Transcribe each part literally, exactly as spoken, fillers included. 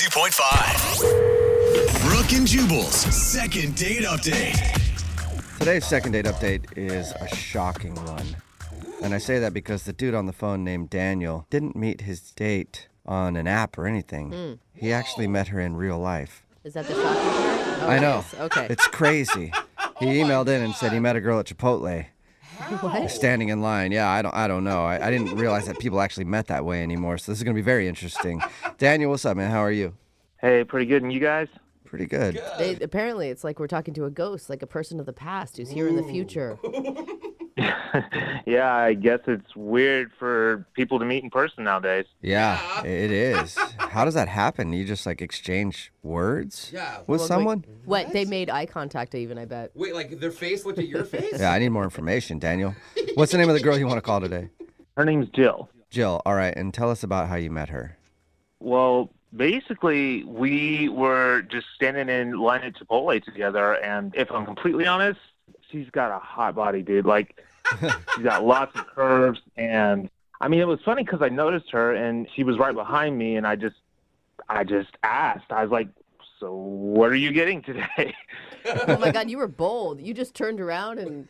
ninety-two point five. Brooke and Jubal's second date update. Today's second date update is a shocking one. And I say that because the dude on the phone named Daniel didn't meet his date on an app or anything. Mm. He actually met her in real life. Is that the shocking part? Oh, I it know. is. Okay. It's crazy. He emailed in and said he met a girl at Chipotle. What? Standing in line. Yeah, I don't I don't know. I, I didn't realize that people actually met that way anymore. So this is going to be very interesting. Daniel, what's up, man? How are you? Hey, pretty good. And you guys? Pretty good. They, apparently, it's like we're talking to a ghost, like a person of the past who's here in the future. Yeah, I guess it's weird for people to meet in person nowadays. Yeah, it is. How does that happen? You just like exchange words Yeah. with Well, someone? What? They made eye contact even, I bet. Wait, like their face looked at your face? Yeah, I need more information, Daniel. What's the name of the girl you want to call today? Her name's Jill. Jill. All right, and tell us about how you met her. Well, basically, we were just standing in line at Chipotle together, and if I'm completely honest, she's got a hot body, dude. Like, she's got lots of curves, and I mean, it was funny because I noticed her, and she was right behind me, and I just, I just asked. I was like, "So, what are you getting today?" Oh my God, you were bold. You just turned around and.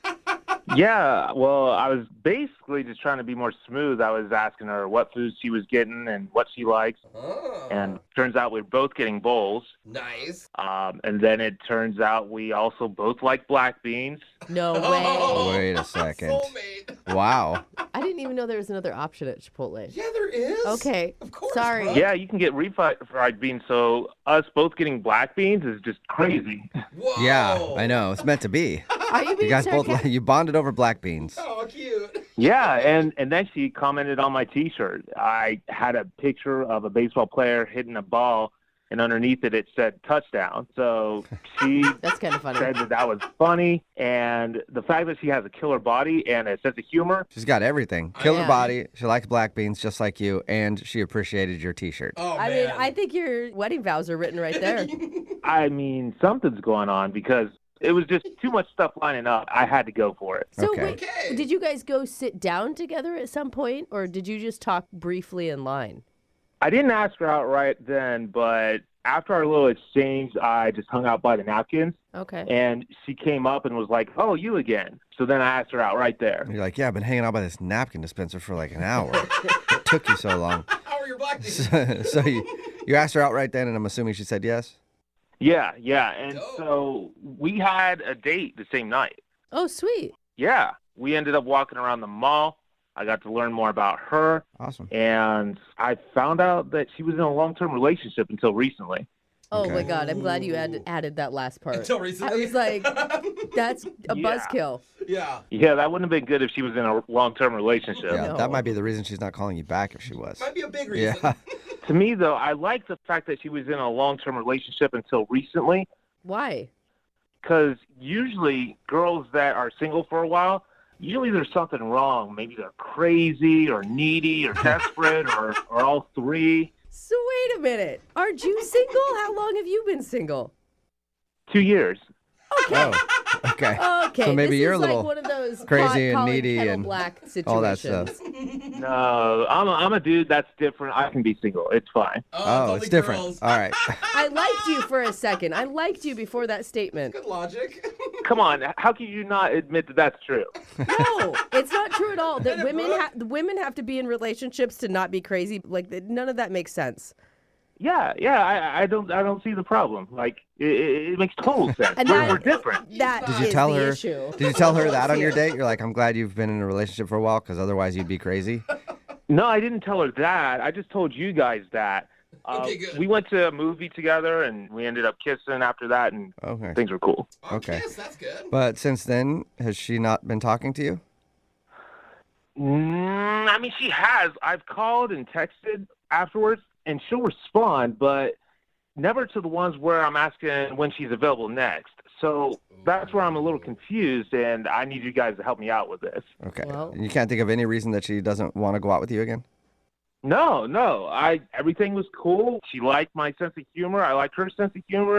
Yeah, well, I was basically just trying to be more smooth. I was asking her what foods she was getting and what she likes. Oh, And turns out we're both getting bowls. nice. Um, and then it turns out we also both like black beans. No way. Oh. Wait a second. Soulmate. Wow. I didn't even know there was another option at Chipotle. Yeah, there is. Okay. Of course. Sorry. bro. Yeah, you can get refried beans. So us both getting black beans is just crazy. Whoa. Yeah, I know. It's meant to be. Are you being You guys both sarcastic? you bonded over black beans. Oh, cute. Yeah, and, and then she commented on my T-shirt. I had a picture of a baseball player hitting a ball, and underneath it, it said touchdown. So she That's kind of funny. said that that was funny, and the fact that she has a killer body and a sense of humor. She's got everything. Killer Yeah. body. She likes black beans just like you, and she appreciated your T-shirt. Oh, I man. mean, I think your wedding vows are written right there. I mean, something's going on because it was just too much stuff lining up. I had to go for it. So Okay. wait, Okay. did you guys go sit down together at some point, or did you just talk briefly in line? I didn't ask her out right then, but after our little exchange, I just hung out by the napkins, Okay. and she came up and was like, "Oh, you again." So then I asked her out right there. You're like, yeah, I've been hanging out by this napkin dispenser for like an hour. It took you so long. How are your black beans? So, so you, you asked her out right then, and I'm assuming she said yes? Yeah, yeah. And Dope. so we had a date the same night. Oh, sweet. Yeah, we ended up walking around the mall. I got to learn more about her, Awesome. and I found out that she was in a long-term relationship until recently. Oh Okay. my God, I'm glad you added, added that last part. Until I recently. was like, that's a Yeah. buzzkill. yeah. Yeah, that wouldn't have been good if she was in a long-term relationship. Yeah, No. that might be the reason she's not calling you back if she was. Might be a big reason. Yeah. To me, though, I like the fact that she was in a long-term relationship until recently, Why? because usually girls that are single for a while, usually there's something wrong. Maybe they're crazy or needy or desperate or, or all three. So wait a minute. Aren't you single? How long have you been single? Two years. Okay. Oh, okay. Okay. So maybe this you're is a little like one of those crazy pot and calling needy kettle and black situations. all that stuff. No, I'm a, I'm a dude that's different. I can be single. It's fine. Oh, it's different. Girls. All right. I liked you for a second. I liked you before that statement. Good logic. Come on, how can you not admit that that's true? No, it's not true at all. That Get it, women Brooke. ha- the women have to be in relationships to not be crazy. Like th- none of that makes sense. Yeah, yeah, I, I don't I don't see the problem. Like it, it, it makes total sense. And we're, that- we're different. That Did you is tell the her? issue. Did you tell her that on your date? You're like, I'm glad you've been in a relationship for a while, because otherwise you'd be crazy. No, I didn't tell her that. I just told you guys that. Uh, Okay, good. We went to a movie together, and we ended up kissing after that, and Okay. things were cool. Okay. Yes, that's good. But since then, has she not been talking to you? Mm, I mean, she has. I've called and texted afterwards, and she'll respond, but never to the ones where I'm asking when she's available next. So that's where I'm a little confused, and I need you guys to help me out with this. Okay. Well- You can't think of any reason that she doesn't want to go out with you again? No, no. I everything was cool. She liked my sense of humor. I liked her sense of humor.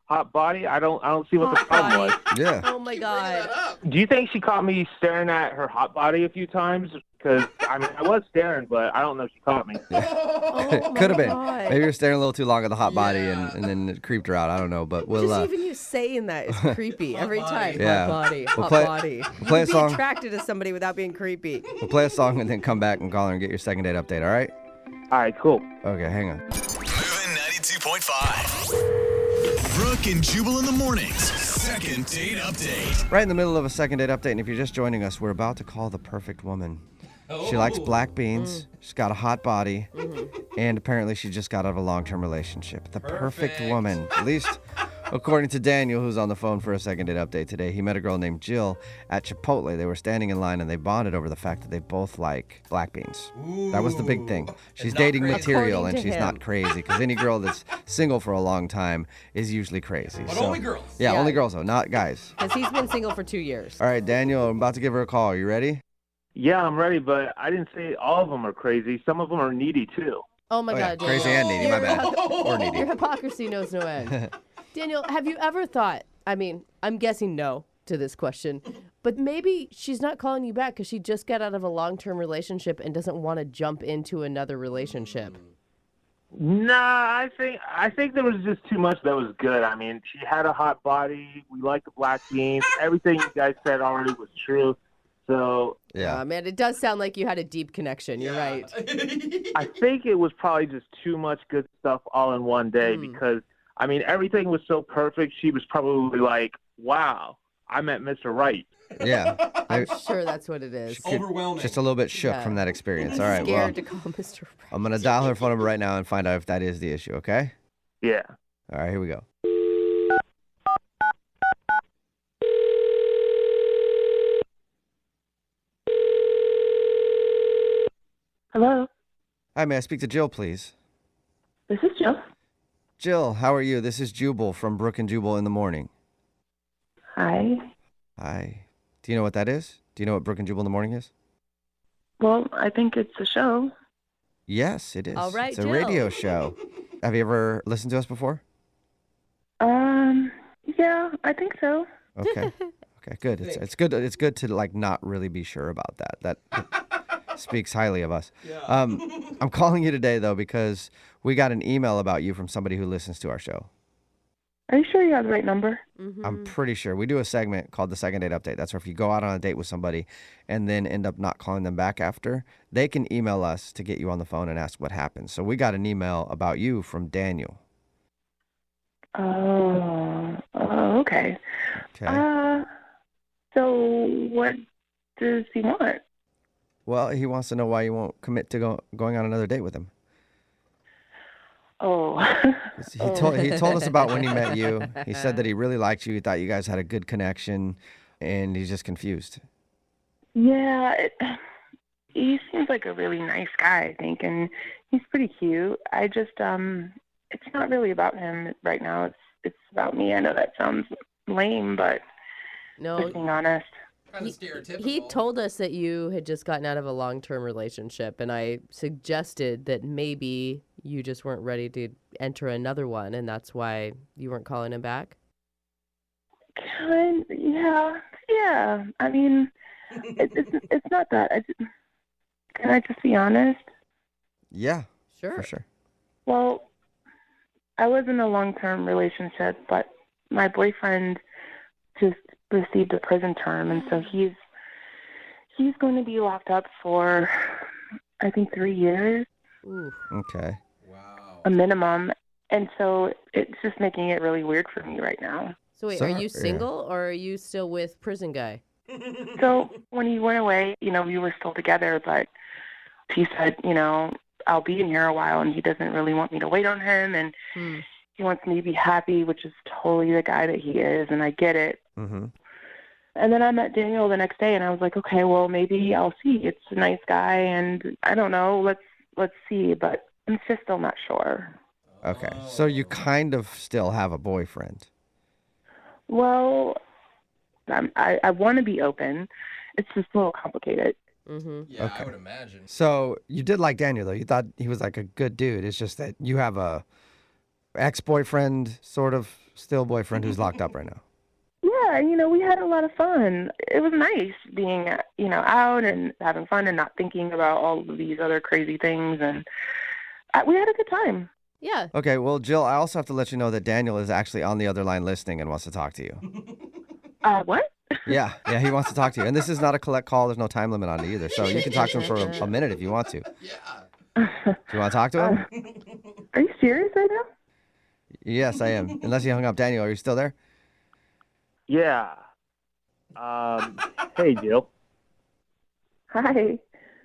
hot body. I don't I don't see what the Hot problem was. body. Yeah. Oh my Bringing God. that up. Do you think she caught me staring at her hot body a few times? Because I mean, I was staring, but I don't know if she caught me. Oh my Could have been. God. Maybe you're staring a little too long at the hot body and, Yeah. and then it creeped her out. I don't know, but we'll Just uh, even you saying that is creepy Hot every body. time. Yeah. Hot body. We'll Hot play- body. we'll play a You'd be song. attracted to somebody without being creepy. we'll play a song and then come back and call her and get your second date update. All right? All right, cool. Okay, hang on. Moving ninety-two point five. Brooke and Jubal in the mornings. Second date update. Right in the middle of a second date update, and if you're just joining us, we're about to call the perfect woman. She likes Oh. black beans. She's got a hot body, Mm-hmm. and apparently she just got out of a long-term relationship. The perfect, Perfect. woman, at least according to Daniel, who's on the phone for a second date update today. He met a girl named Jill at Chipotle. They were standing in line, and they bonded over the fact that they both like black beans. That was the big thing. Ooh. She's And not dating crazy. material, and According to she's him. not crazy. Because any girl that's single for a long time is usually crazy. But So- only girls. Yeah, Yeah. only girls though, not guys. Because he's been single for two years. All right, Daniel, I'm about to give her a call. Are you ready? Yeah, I'm ready, but I didn't say all of them are crazy. Some of them are needy too. Oh my Oh, yeah, God, crazy Daniel. and needy, my Your bad. hypo- Or needy. Your hypocrisy knows no end. Daniel, have you ever thought, I mean, I'm guessing no to this question, but maybe she's not calling you back because she just got out of a long-term relationship and doesn't want to jump into another relationship. Nah, I think I think there was just too much that was good. I mean, she had a hot body. We liked the black beans. Everything you guys said already was true. So Yeah. Uh, man, it does sound like you had a deep connection. You're right. I think it was probably just too much good stuff all in one day Hmm. because, I mean, everything was so perfect. She was probably like, wow, I met Mister Right. Yeah. I'm Maybe- sure that's what it is. Overwhelming. Just a little bit shook Yeah. from that experience. I'm All right, well, scared to call Mister Right. I'm going to dial her phone number right now and find out if that is the issue, okay? Yeah. All right, here we go. Hello, Hi, may I speak to Jill, please? this is Jill. Jill, how are you? This is Jubal from Brooke and Jubal in the Morning. Hi. Hi. Do you know what that is? Do you know what Brooke and Jubal in the Morning is? Well, I think it's a show. Yes, it is. All right, it's a Jill. radio show. Have you ever listened to us before? Um, yeah, I think so. Okay. Okay, good. It's it's good. It's good to like not really be sure about that. That speaks highly of us. Yeah. Um, I'm calling you today though because we got an email about you from somebody who listens to our show. Are you sure you have the right number? Mhm. I'm pretty sure we do a segment called the Second Date Update. That's where if you go out on a date with somebody and then end up not calling them back after, they can email us to get you on the phone and ask what happened. So we got an email about you from Daniel. Oh, oh okay. Okay. Uh, so what does he want? Well, he wants to know why you won't commit to go, going on another date with him. Oh, He told he told us about when he met you. He said that he really liked you. He thought you guys had a good connection, and he's just confused. yeah. It, he seems like a really nice guy, I think, and he's pretty cute. I just, um, it's not really about him right now. It's it's about me. I know that sounds lame, but No, just being honest. Kind of stereotypical. he told us that you had just gotten out of a long-term relationship, and I suggested that maybe you just weren't ready to enter another one, and that's why you weren't calling him back. Kind, yeah, yeah. I mean, it, it's it's not that. I just, can I just be honest? Yeah, Sure. for sure. Well, I was in a long-term relationship, but my boyfriend just received a prison term, and so he's he's going to be locked up for, I think, three years, Ooh. Okay. Wow. a minimum. And so it's just making it really weird for me right now. So wait, So- are yeah. you single or are you still with prison guy? So when he went away, you know, we were still together, but he said, you know, I'll be in here a while, and he doesn't really want me to wait on him, and Hmm. he wants me to be happy, which is totally the guy that he is, and I get it. Mm-hmm. And then I met Daniel the next day, and I was like, okay, well, maybe I'll see. It's a nice guy, and I don't know. Let's let's see, but I'm just still not sure. Okay. So you kind of still have a boyfriend. Well, I'm, I I want to be open. It's just a little complicated. Mm-hmm. Yeah, Okay. I would imagine. So you did like Daniel though. You thought he was like a good dude. It's just that you have a ex-boyfriend sort of still boyfriend who's locked up right now. Yeah, you know, we had a lot of fun. It was nice being, uh, you know, out and having fun and not thinking about all of these other crazy things. And uh, we had a good time. Yeah. Okay, well, Jill, I also have to let you know that Daniel is actually on the other line listening and wants to talk to you. Uh, what? Yeah, yeah, he wants to talk to you. And this is not a collect call. There's no time limit on it either. So you can talk to him for a, a minute if you want to. Yeah. Do you want to talk to him? Are you serious right now? Yes, I am. Unless you hung up. Daniel, are you still there? Yeah. Um, hey, Jill. Hi.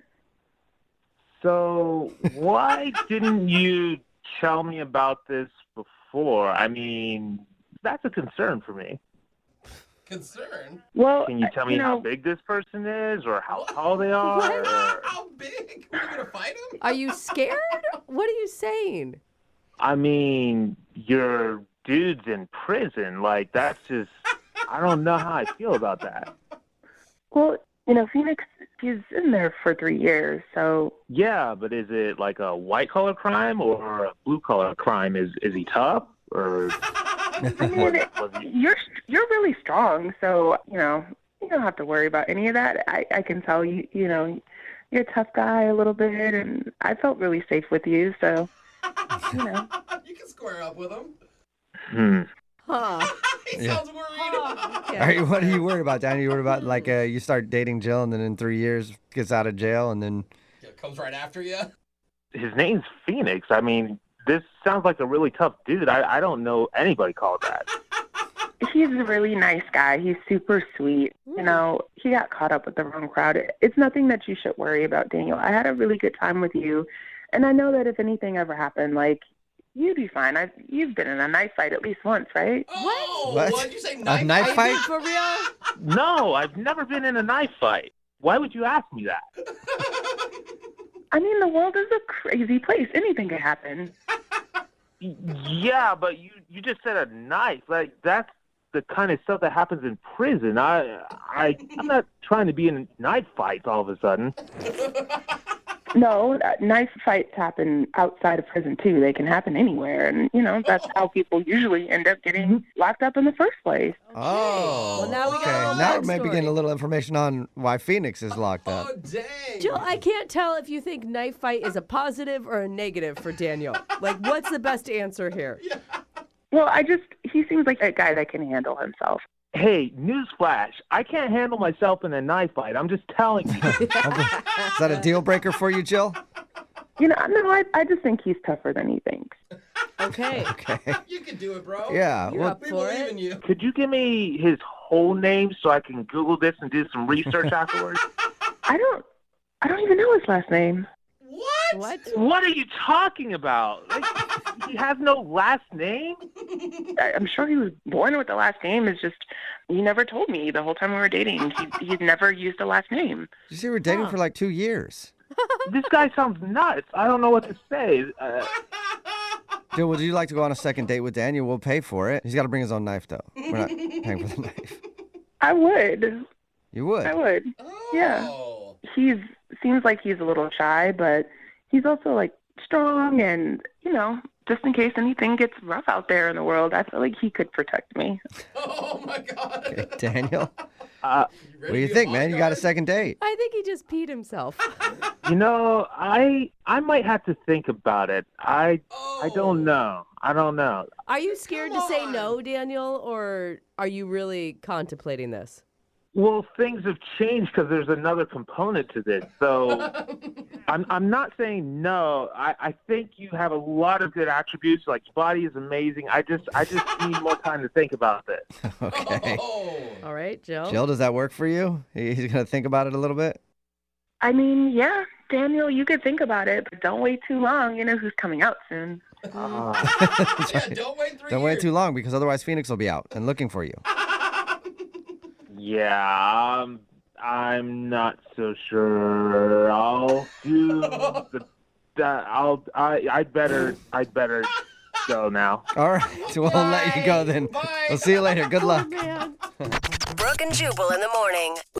So why didn't you tell me about this before? I mean, that's a concern for me. Concern? Well, Can you tell me you know, how big this person is or how tall they are? Or... How big? Are you going to fight him? Are you scared? What are you saying? I mean, your dude's in prison. Like, that's just, I don't know how I feel about that. Well, you know, Phoenix, he's in there for three years, so... Yeah, but is it like a white-collar crime or a blue-collar crime? Is is he tough? Or I mean, was, it, was he... you're you're really strong, so, you know, you don't have to worry about any of that. I, I can tell you, you know, you're a tough guy a little bit, and I felt really safe with you, so, you know. You can square up with him. Hmm. Huh. He Yeah. sounds worried. Yeah. Are you, what are you worried about, Daniel? You worried about, like, uh, you start dating Jill and then in three years gets out of jail and then... Yeah, comes right after you. His name's Phoenix. I mean, this sounds like a really tough dude. I, I don't know anybody called that. He's a really nice guy. He's super sweet. You know, he got caught up with the wrong crowd. It's nothing that you should worry about, Daniel. I had a really good time with you, and I know that if anything ever happened, like, you'd be fine. I've, you've been in a knife fight at least once, right? Oh, What? what? Did you say A knife? knife fight? fight? For real? No, I've never been in a knife fight. Why would you ask me that? I mean, the world is a crazy place. Anything could happen. Yeah, but you, you just said a knife. Like, that's the kind of stuff that happens in prison. I, I, I'm not trying to be in knife fights all of a sudden. No, uh, knife fights happen outside of prison, too. They can happen anywhere. And, you know, that's how people usually end up getting locked up in the first place. Oh, Well, now we okay. got a little Now we're maybe backstory. getting a little information on why Phoenix is locked up. Oh, dang. Jill, I can't tell if you think knife fight is a positive or a negative for Daniel. Like, what's the best answer here? Well, I just, he seems like a guy that can handle himself. Hey, newsflash. I can't handle myself in a knife fight. I'm just telling you. Is that a deal breaker for you, Jill? You know, no, I, I just think he's tougher than he thinks. Okay. Okay. You can do it, bro. Yeah. You're Well, up We for believe it. in you. Could you give me his whole name so I can Google this and do some research afterwards? I don't, I don't even know his last name. What? What? What are you talking about? Like, he has no last name? I, I'm sure he was born with the last name. It's just, he never told me the whole time we were dating. He, he's never used a last name. you see, we're dating Huh. for like two years. This guy sounds nuts. I don't know what to say. Uh, Jill, would you like to go on a second date with Daniel? We'll pay for it. He's got to bring his own knife, though. We're not paying for the knife. I would. You would? I would. Oh. Yeah. He's seems like he's a little shy, but he's also like strong and, you know, just in case anything gets rough out there in the world, I feel like he could protect me. Oh, my God. Okay, Daniel, uh, You ready what do to you be a think, man? You got a bodyguard? second date. I think he just peed himself. you know, I I might have to think about it. I Oh. I don't know. I don't know. Are you scared Come to say on. no, Daniel, or are you really contemplating this? Well, things have changed because there's another component to this. So I'm I'm not saying no. I, I think you have a lot of good attributes. Like, your body is amazing. I just I just need more time to think about this. Okay. Oh. All right, Jill. Jill, does that work for you? He- He's going to think about it a little bit? I mean, yeah, Daniel, you could think about it, but don't wait too long. You know who's coming out soon. Uh, Yeah, don't wait three Don't years. wait too long because otherwise Phoenix will be out and looking for you. yeah, um, I'm not so sure. I'll do the. the I'll I I'd better I'd better go now. All right. So we'll let you go then. Bye. We'll see you later. Good luck. Man. Brooke and Jubal in the morning.